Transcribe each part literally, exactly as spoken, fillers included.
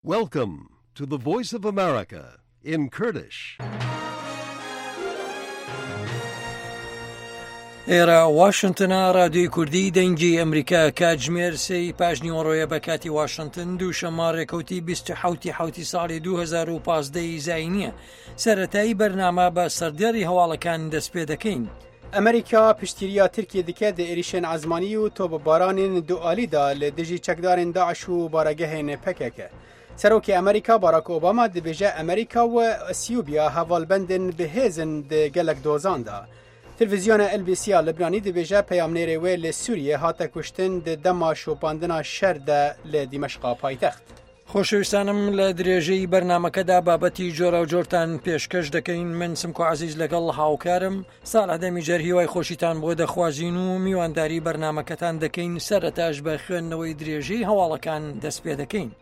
Welcome to the Voice of America in Kurdish. ئێرە واشنتنە رادیۆی کوردی دەنگی ئەمریکا کاتژمێر سێی پاش نیوەڕۆیە بە کاتی واشنتن دووشەممە ڕێکەوتی بیست و حوتی حوتی ساڵی دوو هەزار و پانزدە زاینیە سەرەتایی بەرنامە بە سەردێڕی هەواڵەکان دەست پێ دەکەین. ئەمریکا پشتیریا ترکیە دکە دە عێریشên عزمانی و تۆپبارانên دوئالیدا لە دژی چەکدارên داعش و بارەگەهێن پەکێکە. سەرۆکی ئەمریکا باراک ئۆباما دەبێژە ئەمریکا و ئەسیوبیا هەواڵبەندن بەهێزن دە گەلک دۆزاندا. تلڤیزیۆنە ئەل بی سی لەبنانی دەبێژە پەیامنێرێ وێ لە سووریە هاتە کوشتن دە دەما شۆپاندنا شەردە لە دیمەشقا پایتەخت. خۆشەویستانم لە درێژەی بەرنمەکەدا بابەتی جۆرە و جۆرتان پێشکەش دەکەین. من سمکۆ عەزیز لەگەڵ هاوکارم ساڵحەدەمی جەر هیوای خۆشیتان بۆ دەخوازین و میوانداری بەرنمەکەتان دەکەین. سەرەتاش بە خوێندنەوەی درێژەی هەواڵەکان دەست پێ دەکەین.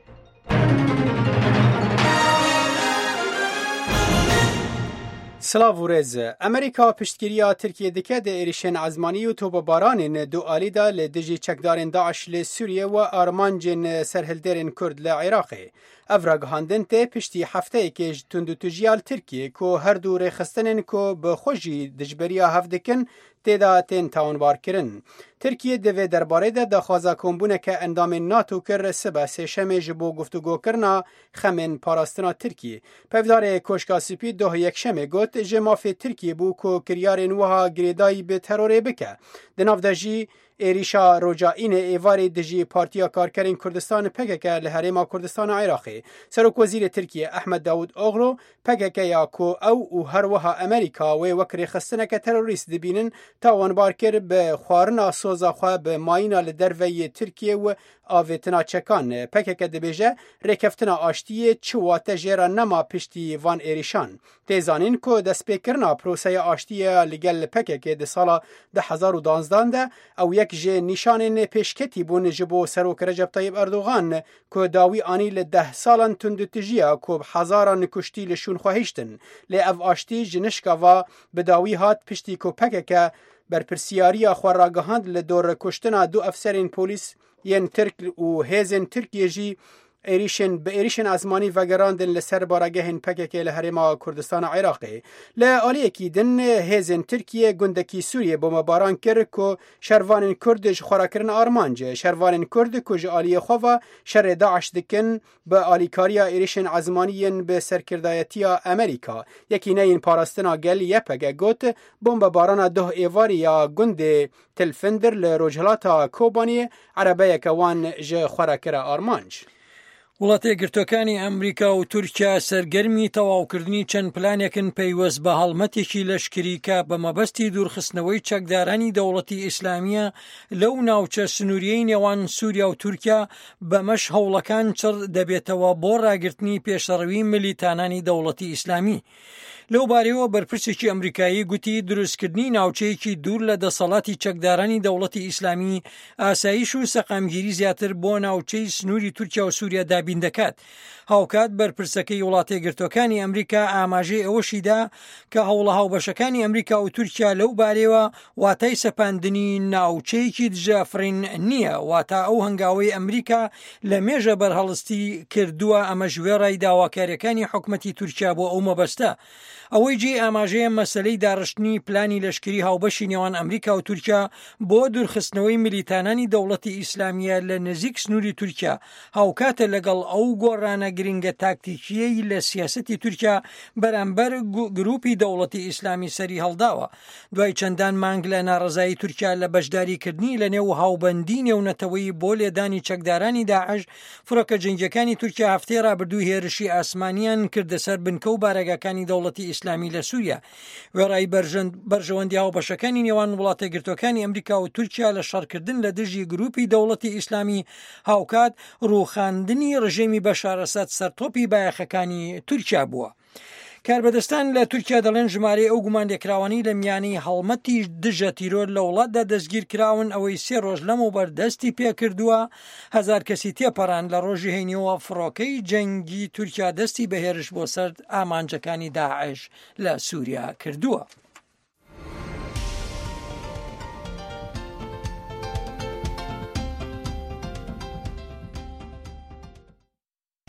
سلااو و ڕێزە ئەمریکا پشتگیریە ترکیە دکە دە عێریشên عزمانی و تۆپبارانên دوئالیدا لە دژی چەکدارên داعش لە سووریە و ئارمانجên سەرهەلدێرên کورد لە عێراقê. Ev ragihandin tê piştî hefteyekê ji tundutujiyal Tirkiye ku her du rêxistinên ku bi xwe jî dijberiya hev dikin têda tên tawinbarkirin. Tirkiye divê derbarê de daxwaza kombûneke endamên NATO kir sibe sêşemê ji bo guftugokirina xemên parastina Tirkiye. Pevdarê Koşka Spî doh yekşemê got ji mafê Tirkiye bû ku kiryarên wiha girêdayî bi terorê bike. Di nav de jî êrîşa rojayînê êvarê dijî Partiya Karkerên Kurdistanê P K K li Herêma Kurdistana Iraqê. Serokwezîrê Tirkiye Ahmed Davutoglu P K K'ya ku ew û her wiha Amerîka wê wek rêxistineke terorîst dibînin tawanbar kir bi xwarina soza xwe bi mayîna li derveyê Tirkiye û avêtina çekan. P K K dibêje rêkeftina aştiyê çi wate jêra nema piştî van êrîşan. Têzanîn ku destpêkirina proseya aştiye li gel P K K di sala di hezar û danzdan de ew yek ji nîşanên pêşketî bûn ji bo Serok Recep Tayyip Erdogan ku dawî anî li deh salan tundutijiya ku hezaran kuştî li şûn xwe hîştin. Lê ev aştî ji nişka va bi dawî hat piştî ku P K K berpirsiyariya xwe ragihand li dor kuştina du efserên polîs yên Tirk û hêzên Tirkiye jî êrîşên bi êrîşên ezmanî vegerandin li ser baragehên P K K li Herêma Kurdistana Iraqê. Li aliyekî din hêzên Tirkiye gundekî Sûriye bombebaran kir ku şervanên Kurd ji xwerekirin armanc. Şervanên Kurd ku ji aliyê xwe ve şerê Daeş dikin bi alîkariya êrîşên ezmaniyên bi serkirdayetiya Amerîka. Yekîneyên parastina gel Y P G got bombebarana doh êvarî ya gundê Tilfindir li rojhilata Kobaniyê erebeyeke wan ji xwerekira armanc. وڵاتە یەکگرتووەکانی ئەمریکا و تورکیا سەرگەرمی تەواوکردنی چەند پلانێکن پەیوەست بە هەڵمەتێکی لەشکریکە بە مەبەستی دوورخستنەوەی چەکدارانی دەوڵەتی ئیسلامیە لەو ناوچە سنووریەی نێوان سووریا و تورکیا بەمەش هەوڵەکان چڕ دەبێتەوە بۆ ڕاگررتنی پێشەڕەوی ملیتانانی دەوڵەتی ئیسلامی. لەو بارەوە بەرپرسێکی ئەمریکایی گوتی دروستکردنی ناوچەیەکی دوور لە دەسەڵاتی چەکدارانی دەوڵەتی ئیسلامی ئاسایش و سەقامگیری زیاتر بۆ ناوچەی سنووری تورکیا و سووریا دابین دەکات. هاوکات بەرپرسەکەی وڵاتە یەکگرتووەکانی ئەمریکا ئاماژەی ئەوەشیدا کە هەوڵە هاوبەشەکانی ئەمریکا و تورکیا لەو بارەوە واتای سەپاندنی ناوچەیەکی دژەفرین نییە، واتە ئەو هەنگاوەی ئەمریکا لە مێژە بەرهەڵستی کردووە ئەمە ژوێڕای داواکاریەکانی حکومەتی تورکیا بۆ ئەو مەبەستە. ئەوەی جێ ئاماژەیە مەسەلەی داڕشتنی پلانی لەشکری هاوبەشی نێوان ئەمریکا و تورکیا بۆ دوورخستنەوەی ملیتانانی دەوڵەتی ئیسلامیە لە نزیک سنووری تورکیا هاوکاتە لەگەڵ ئەو گۆڕانە گرنگە تاکتیکیەی لە سیاسەتی تورکیا بەرامبەر گروپی دەوڵەتی ئیسلامی سەری هەڵداوە. دوای چەندان مانگ لە ناڕەزایی تورکیا لە بەشداریکردنی لە نێو هاوبەندی نێونەتەوەی بۆ لێدانی چەکدارانی داعش فڕۆکە جەنگیەکانی تورکیا هەفتەی ڕابردوو هێرشی ئاسمانیان کردە سەر بنکە و بارەگاکانی دەوڵەتی ئیسلامی لە سووریا. وێڕای بەرژەوەندی هاوبەشەکانی نێوان وڵاتە یەکگرتووەکانی ئەمریکا و تورکیا لە شەڕکردن لە دژی گروپی دەوڵەتی ئیسلامی هاوکات ڕووخاندنی ڕژێمی بەشار ئەسەد سەرتۆپی بایەخەکانی تورکیا بووە. کاربەدەستان لە تورکیا دەڵێن ژمارەی ئەو گومان لێکراوانی لە میانەی هەڵمەتی دژە تیرۆر لە وڵاتدا دەستگیر کراون ئەوەی سێ ڕۆژ لەمەوبەر بەردەستی پێکردووە. هەزار کەسی تێپەڕان لە ڕۆژی هەینیەوە فڕۆکەی جەنگی تورکیا دەستی بەهێرش بۆ سەر ئامانجەکانی داعش لە سووریا کردووە.